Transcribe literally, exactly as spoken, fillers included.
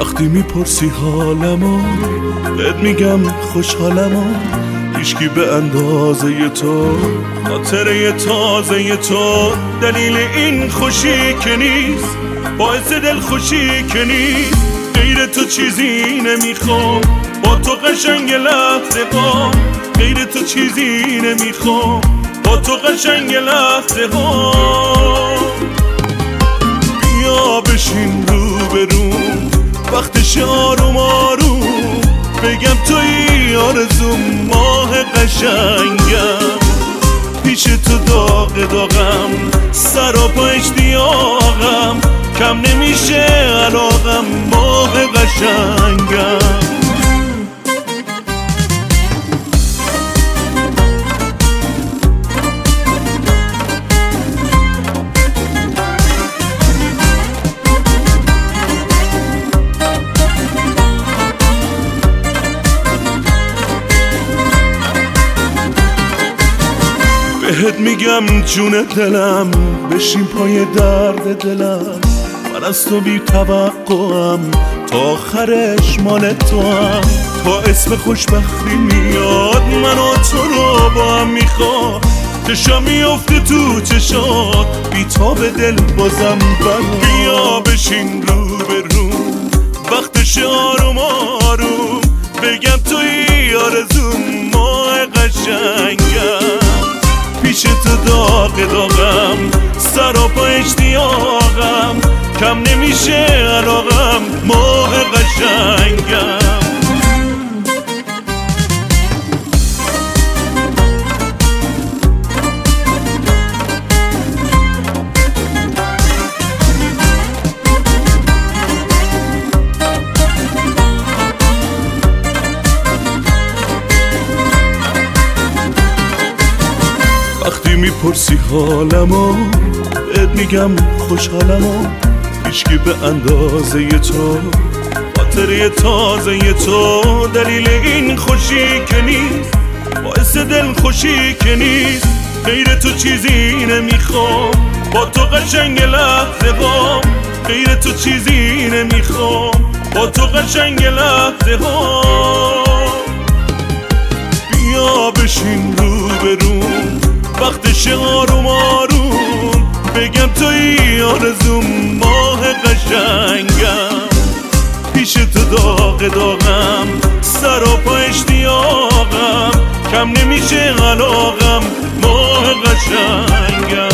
وقتی میپرسی حالمو بهت میگم خوشحالمو، هیچکی به اندازه تو خاطره تازه تو دلیل این خوشی که نیست، باعث دل خوشی که نیست. غیر تو چیزی نمیخوام، با تو قشنگ لحظه ها، غیر تو چیزی نمیخوام، با تو قشنگ لحظه ها. بیا بشین رو برون، وقتش آروم آروم، بگم توی آرزوم، ماه قشنگم، پیش تو داغ داغم، سراپا اشتیاقم، کم نمیشه علاقم، ماه قشنگم. بهت میگم جون دلم، بشین پای درد دلم، من از تو بی توقعم، تا آخرش مال تو هم. تا اسم خوشبختی میاد من و تو رو با هم میخواد، چشا میفته تو چشات، بی تا به دل بازم بر. بیا بشین رو برون، وقتش آروم آروم، بگم توی آرزوم، ماه قشنگم، پیش تو داغ داغم، سراپا اشتیاقم، کم نمیشه علاقم، ماه قشنگم. وقتی میپرسی حالمو بهت میگم خوشحالمو، هیچکی به اندازه تو خاطره تازه تو دلیل این خوشی که نیست، باعث دل خوشی که نیست. غیر تو چیزی نمیخوام، با تو قشنگ لحظه ها، غیر تو چیزی نمیخوام، با تو قشنگ لحظه ها. بیا بشین رو برون، وقتش آروم آروم، بگم توی آرزوم، ماه قشنگم، پیش تو داغ داغم، سراپا اشتیاقم، کم نمیشه علاقم، ماه قشنگم.